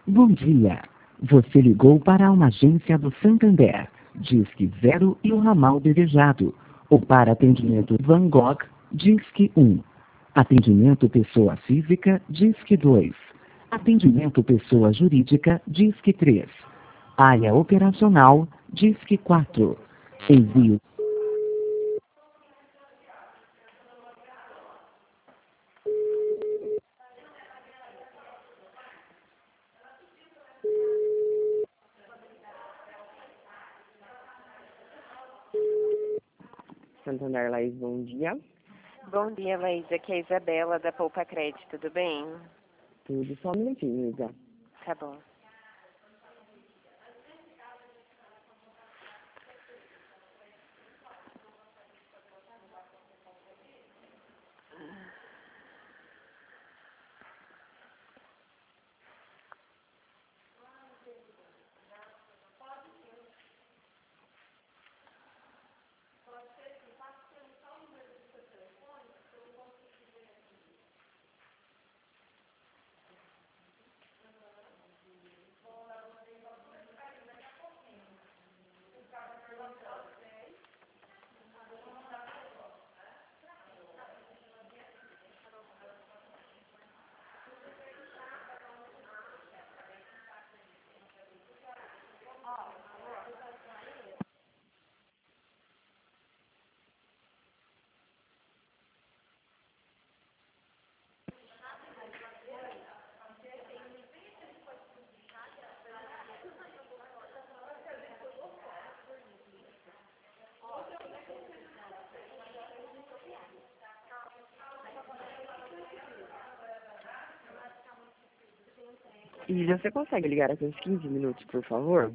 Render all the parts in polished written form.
Bom dia. Você ligou para uma agência do Santander. Disque 0 e o ramal desejado. Ou para atendimento Van Gogh, Disque 1. Atendimento pessoa física, Disque 2. Atendimento pessoa jurídica, Disque 3. Área operacional, Disque 4. Envio. Santander Laís, bom dia. Bom dia, Laís. Aqui é a Isabela, da Poupa Crédito, tudo bem? Tudo, só um minutinho, Isa. Tá bom. Isa, você consegue ligar aqui uns 15 minutos, por favor?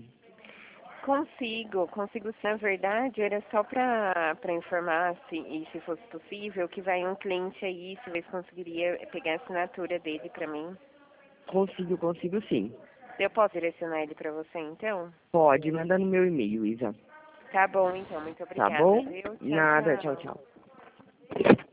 Consigo sim, na verdade, era só para informar, se fosse possível, que vai um cliente aí, se vocês conseguiria pegar a assinatura dele para mim. Consigo sim. Eu posso direcionar ele para você, então? Pode, manda no meu e-mail, Isa. Tá bom, então, muito Tá obrigada, bom? viu? Nada, tchau, tchau.